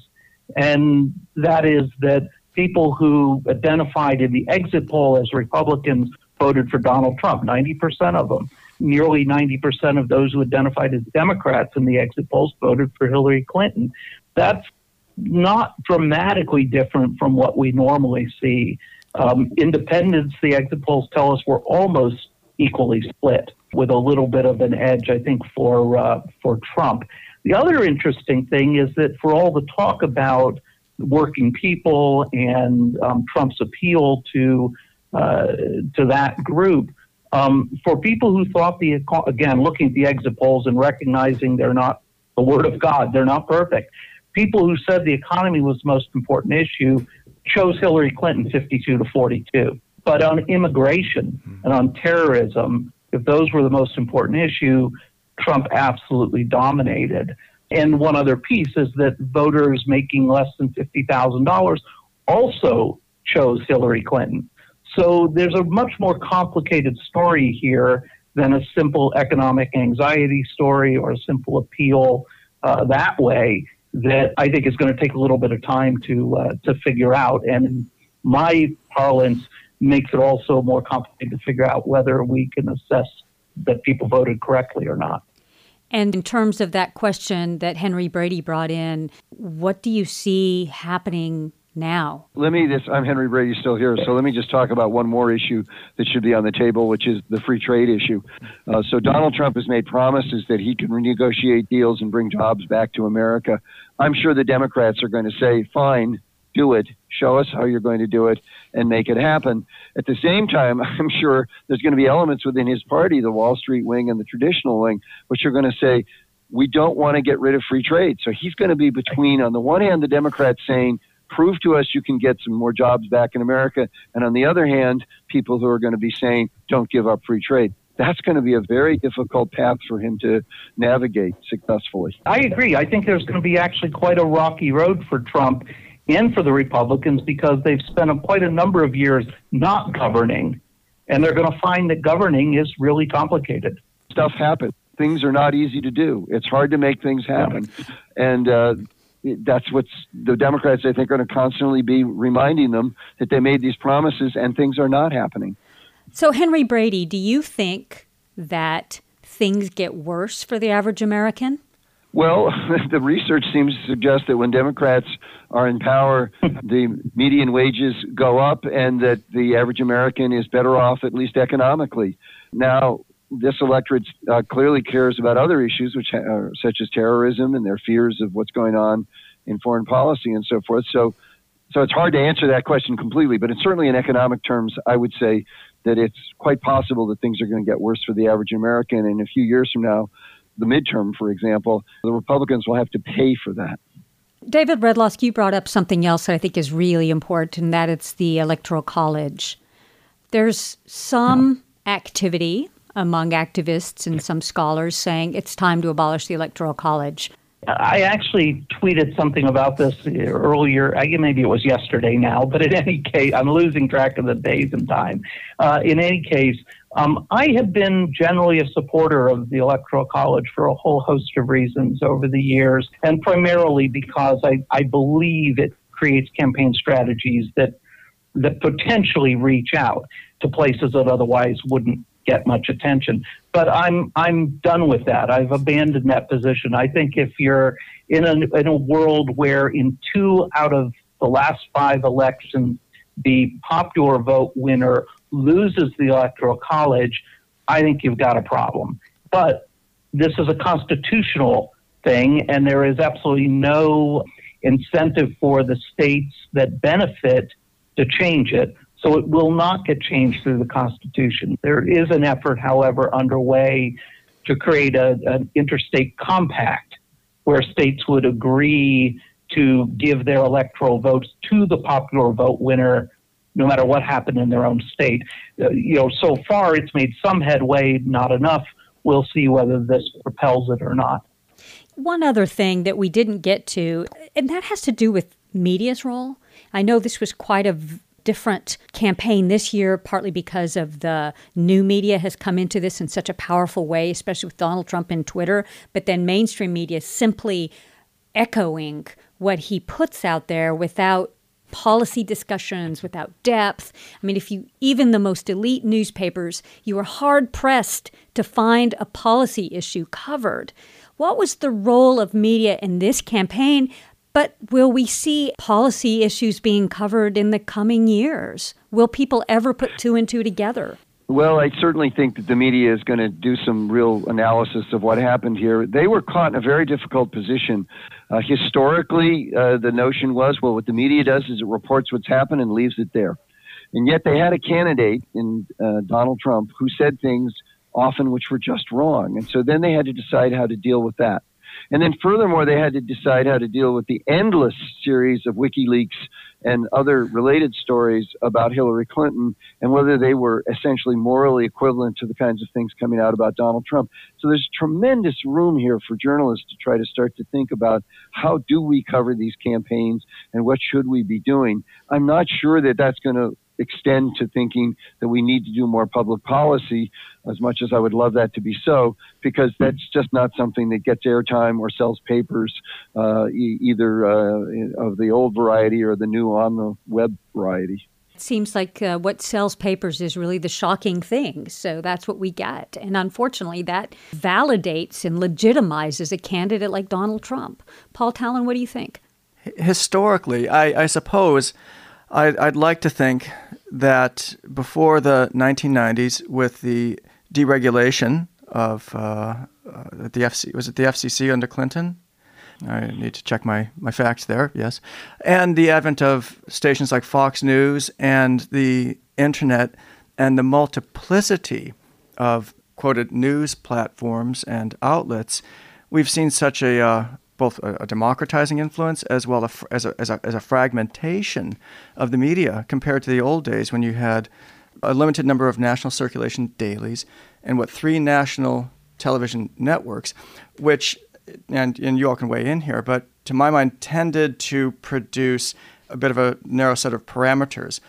and that is that people who identified in the exit poll as Republicans voted for Donald Trump, ninety percent of them. Nearly ninety percent of those who identified as Democrats in the exit polls voted for Hillary Clinton. That's not dramatically different from what we normally see. Um, independents, the exit polls tell us, were almost equally split, with a little bit of an edge, I think, for uh, for Trump. The other interesting thing is that for all the talk about working people and um, Trump's appeal to uh, to that group, um, for people who thought the again looking at the exit polls and recognizing they're not the word of God, they're not perfect. People who said the economy was the most important issue chose Hillary Clinton fifty-two to forty-two. But on immigration and on terrorism, if those were the most important issue, Trump absolutely dominated. And one other piece is that voters making less than fifty thousand dollars also chose Hillary Clinton. So there's a much more complicated story here than a simple economic anxiety story or a simple appeal uh, that way that I think is going to take a little bit of time to uh, to figure out. And in my parlance, makes it also more complicated to figure out whether we can assess that people voted correctly or not. And in terms of that question that Henry Brady brought in, what do you see happening now? Let me, this, I'm Henry Brady, still here, so let me just talk about one more issue that should be on the table, which is the free trade issue. Uh, so Donald Trump has made promises that he can renegotiate deals and bring jobs back to America. I'm sure the Democrats are going to say, fine, do it, show us how you're going to do it, and make it happen. At the same time, I'm sure there's going to be elements within his party, the Wall Street wing and the traditional wing, which are going to say, we don't want to get rid of free trade. So he's going to be between, on the one hand, the Democrats saying, prove to us you can get some more jobs back in America, and on the other hand, people who are going to be saying, don't give up free trade. That's going to be a very difficult path for him to navigate successfully. I agree. I think there's going to be actually quite a rocky road for Trump and for the Republicans because they've spent a, quite a number of years not governing, and they're going to find that governing is really complicated. Stuff happens. Things are not easy to do. It's hard to make things happen. And uh, that's what's the Democrats, I think, are going to constantly be reminding them that they made these promises and things are not happening. So, Henry Brady, do you think that things get worse for the average American? Well, the research seems to suggest that when Democrats are in power, the median wages go up and that the average American is better off, at least economically. Now, this electorate uh, clearly cares about other issues, which are, such as terrorism and their fears of what's going on in foreign policy and so forth. So, so it's hard to answer that question completely, but it's certainly in economic terms, I would say that it's quite possible that things are going to get worse for the average American. And a few years from now, the midterm, for example, the Republicans will have to pay for that. David Redlawsk, you brought up something else that I think is really important, and that it's the Electoral College. There's some activity among activists and some scholars saying it's time to abolish the Electoral College. I actually tweeted something about this earlier. I guess maybe it was yesterday now, but in any case, I'm losing track of the days and time. Uh, in any case, um, I have been generally a supporter of the Electoral College for a whole host of reasons over the years, and primarily because I, I believe it creates campaign strategies that that potentially reach out to places that otherwise wouldn't get much attention. But I'm I'm done with that. I've abandoned that position. I think if you're in a in a world where in two out of the last five elections the popular vote winner loses the Electoral College, I think you've got a problem. But this is a constitutional thing, and there is absolutely no incentive for the states that benefit to change it. So it will not get changed through the Constitution. There is an effort, however, underway to create a, an interstate compact where states would agree to give their electoral votes to the popular vote winner no matter what happened in their own state. Uh, you know, so far it's made some headway, not enough. We'll see whether this propels it or not. One other thing that we didn't get to, and that has to do with media's role. I know this was quite a v- different campaign this year, partly because of the new media has come into this in such a powerful way, especially with Donald Trump and Twitter, but then mainstream media simply echoing what he puts out there without policy discussions, without depth. I mean, if you, even the most elite newspapers, you are hard pressed to find a policy issue covered. What was the role of media in this campaign? But will we see policy issues being covered in the coming years? Will people ever put two and two together? Well, I certainly think that the media is going to do some real analysis of what happened here. They were caught in a very difficult position. Uh, historically, uh, the notion was, well, what the media does is it reports what's happened and leaves it there. And yet they had a candidate in uh, Donald Trump who said things often which were just wrong. And so then they had to decide how to deal with that. And then furthermore, they had to decide how to deal with the endless series of WikiLeaks and other related stories about Hillary Clinton and whether they were essentially morally equivalent to the kinds of things coming out about Donald Trump. So there's tremendous room here for journalists to try to start to think about how do we cover these campaigns and what should we be doing. I'm not sure that that's going to extend to thinking that we need to do more public policy, as much as I would love that to be so, because that's just not something that gets airtime or sells papers, uh, e- either uh, of the old variety or the new on the web variety. It seems like uh, what sells papers is really the shocking thing. So that's what we get. And unfortunately, that validates and legitimizes a candidate like Donald Trump. Paul Tallon, what do you think? Historically, I, I suppose I'd, I'd like to think that before the nineteen nineties, with the deregulation of uh, uh, the F C C, was it the F C C under Clinton? I need to check my, my facts there, yes. And the advent of stations like Fox News and the internet and the multiplicity of quoted news platforms and outlets, we've seen such a uh, both a, a democratizing influence as well as a, as, a, as a fragmentation of the media compared to the old days when you had a limited number of national circulation dailies and what three national television networks, which, and, and you all can weigh in here, but to my mind tended to produce a bit of a narrow set of parameters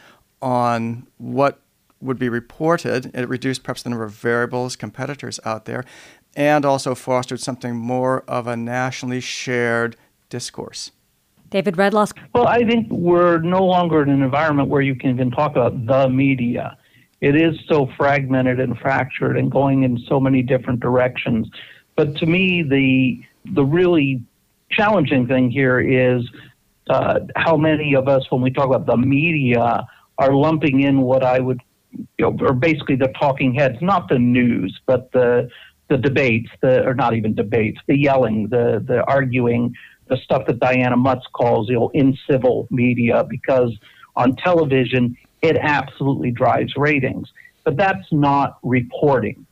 on what would be reported. It reduced perhaps the number of variables, competitors out there, and also fostered something more of a nationally shared discourse. David Redlawsk. Well, I think we're no longer in an environment where you can even talk about the media. It is so fragmented and fractured and going in so many different directions. But to me, the the really challenging thing here is uh, how many of us, when we talk about the media, are lumping in what I would, you know, or basically the talking heads, not the news, but the the debates, the or not even debates, the yelling, the the arguing, the stuff that Diana Mutz calls, you know, incivil media, because on television it absolutely drives ratings. But that's not reporting.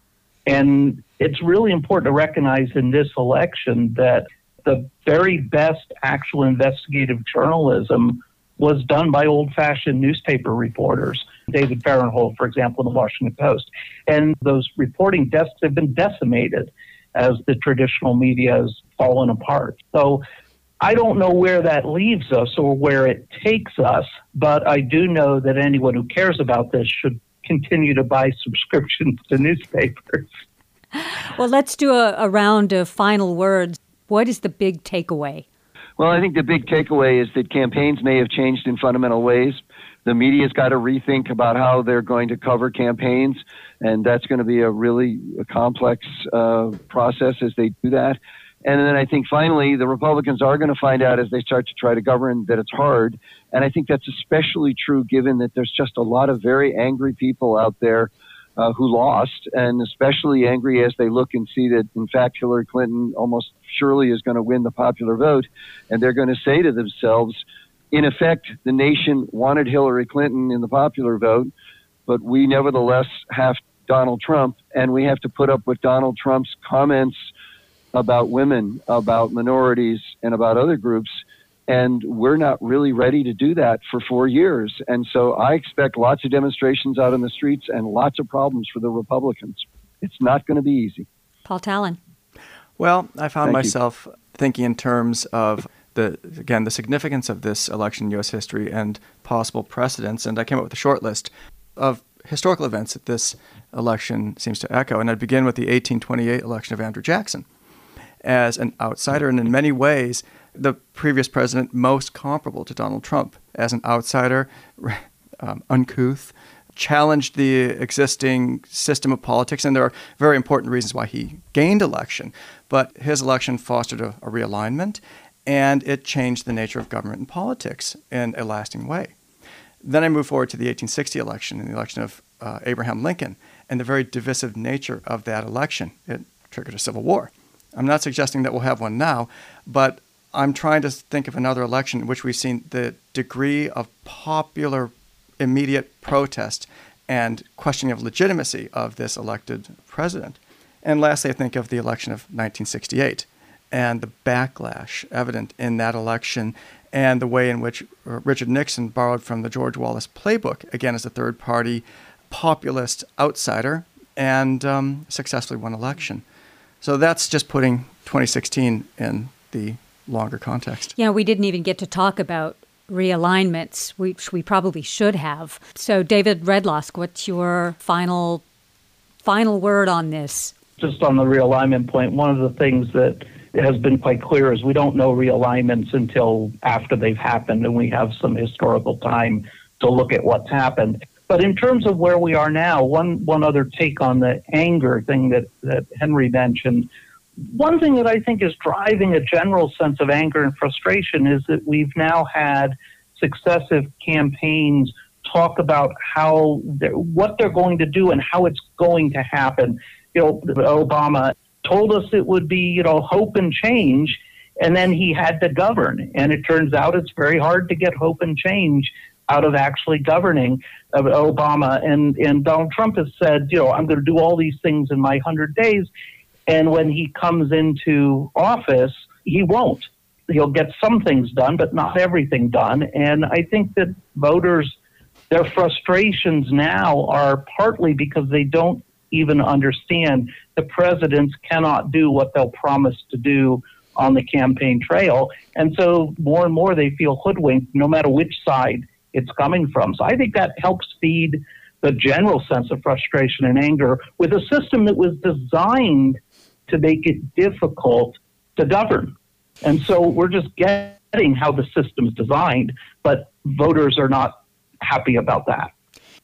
And it's really important to recognize in this election that the very best actual investigative journalism was done by old-fashioned newspaper reporters. David Fahrenthold, for example, in the Washington Post. And those reporting desks have been decimated as the traditional media has fallen apart. So I don't know where that leaves us or where it takes us, but I do know that anyone who cares about this should continue to buy subscriptions to newspapers. Well, let's do a, a round of final words. What is the big takeaway? Well, I think the big takeaway is that campaigns may have changed in fundamental ways. The media's got to rethink about how they're going to cover campaigns, and that's going to be a really complex uh, process as they do that. And then I think finally the Republicans are going to find out as they start to try to govern that it's hard. And I think that's especially true given that there's just a lot of very angry people out there uh, who lost, and especially angry as they look and see that, in fact, Hillary Clinton almost surely is going to win the popular vote. And they're going to say to themselves, in effect, the nation wanted Hillary Clinton in the popular vote, but we nevertheless have Donald Trump, and we have to put up with Donald Trump's comments about women, about minorities, and about other groups, and we're not really ready to do that for four years. And so I expect lots of demonstrations out in the streets and lots of problems for the Republicans. It's not going to be easy. Paul Tallon. Well, I found Thank myself you. thinking in terms of, the again, the significance of this election in U S history and possible precedents, and I came up with a short list of historical events that this election seems to echo. And I'd begin with the eighteen twenty-eight election of Andrew Jackson. As an outsider, and in many ways, the previous president most comparable to Donald Trump. As an outsider, um, uncouth, challenged the existing system of politics, and there are very important reasons why he gained election. But his election fostered a, a realignment, and it changed the nature of government and politics in a lasting way. Then I move forward to the eighteen sixty election, and the election of uh, Abraham Lincoln, and the very divisive nature of that election. It triggered a civil war. I'm not suggesting that we'll have one now, but I'm trying to think of another election in which we've seen the degree of popular immediate protest and questioning of legitimacy of this elected president. And lastly, I think of the election of nineteen sixty-eight and the backlash evident in that election and the way in which Richard Nixon borrowed from the George Wallace playbook, again as a third-party populist outsider, and um, successfully won election. So that's just putting twenty sixteen in the longer context. You know, we didn't even get to talk about realignments, which we probably should have. So, David Redlosk, what's your final final word on this? Just on the realignment point, one of the things that has been quite clear is we don't know realignments until after they've happened, and we have some historical time to look at what's happened. But in terms of where we are now, one one other take on the anger thing that, that Henry mentioned, one thing that I think is driving a general sense of anger and frustration is that we've now had successive campaigns talk about how they're, what they're going to do and how it's going to happen. You know, Obama told us it would be, you know, hope and change, and then he had to govern. And it turns out it's very hard to get hope and change out of actually governing of Obama. And, and Donald Trump has said, you know, I'm going to do all these things in my one hundred days. And when he comes into office, he won't. He'll get some things done, but not everything done. And I think that voters, their frustrations now are partly because they don't even understand the presidents cannot do what they'll promise to do on the campaign trail. And so more and more they feel hoodwinked no matter which side it's coming from. So I think that helps feed the general sense of frustration and anger with a system that was designed to make it difficult to govern. And so we're just getting how the system's designed, but voters are not happy about that.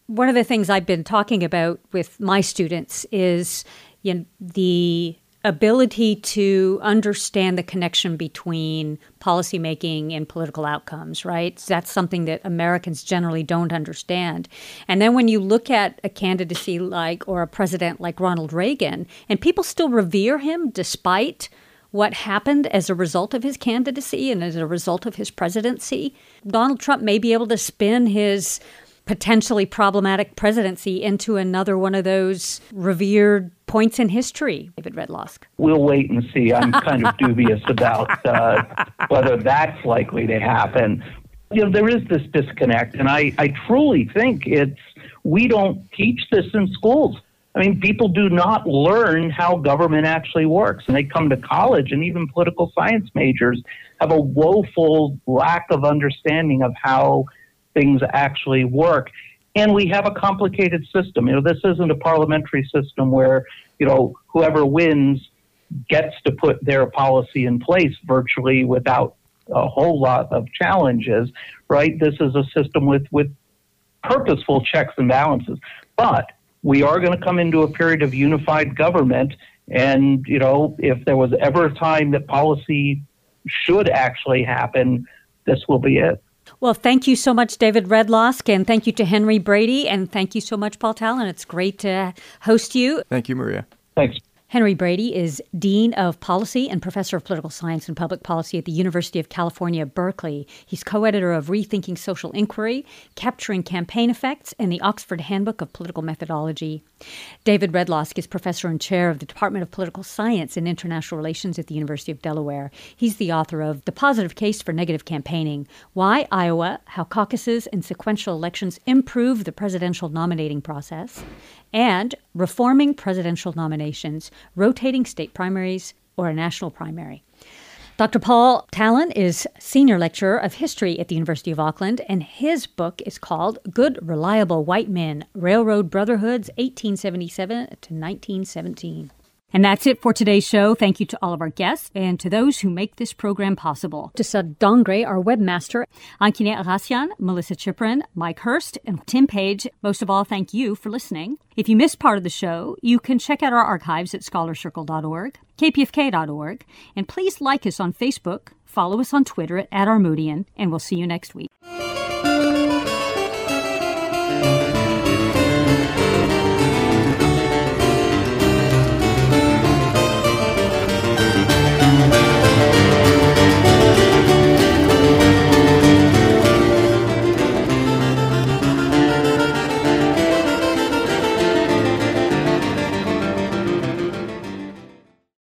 one of the things I've been talking about with my students is, you know, the ability to understand the connection between policymaking and political outcomes, right? That's something that Americans generally don't understand. And then when you look at a candidacy like, or a president like Ronald Reagan, and people still revere him despite what happened as a result of his candidacy and as a result of his presidency, Donald Trump may be able to spin his potentially problematic presidency into another one of those revered points in history, David Redlosk. We'll wait and see. I'm kind of dubious about uh, whether that's likely to happen. You know, there is this disconnect, and I, I truly think it's, we don't teach this in schools. I mean, people do not learn how government actually works, and they come to college, and even political science majors have a woeful lack of understanding of how things actually work. And we have a complicated system. You know, this isn't a parliamentary system where, you know, whoever wins gets to put their policy in place virtually without a whole lot of challenges, right? This is a system with, with purposeful checks and balances. But we are going to come into a period of unified government. And, you know, if there was ever a time that policy should actually happen, this will be it. Well, thank you so much, David Redlosk, and thank you to Henry Brady, and thank you so much, Paul Tallon. It's great to host you. Thank you, Maria. Thanks. Henry Brady is Dean of Policy and Professor of Political Science and Public Policy at the University of California, Berkeley. He's co-editor of Rethinking Social Inquiry, Capturing Campaign Effects, and the Oxford Handbook of Political Methodology. David Redlosk is professor and chair of the Department of Political Science and International Relations at the University of Delaware. He's the author of The Positive Case for Negative Campaigning, Why Iowa, How Caucuses and Sequential Elections Improve the Presidential Nominating Process, and Reforming Presidential Nominations, Rotating State Primaries, or a National Primary. Doctor Paul Tallon is Senior Lecturer of History at the University of Auckland, and his book is called Good, Reliable White Men, Railroad Brotherhoods, eighteen seventy-seven to nineteen seventeen. And that's it for today's show. Thank you to all of our guests and to those who make this program possible. To Sud Dongre, our webmaster, Ankine Arasian, Melissa Chiprin, Mike Hurst, and Tim Page. Most of all, thank you for listening. If you missed part of the show, you can check out our archives at scholar circle dot org, k p f k dot org, and please like us on Facebook, follow us on Twitter at, at Armoudian, and we'll see you next week.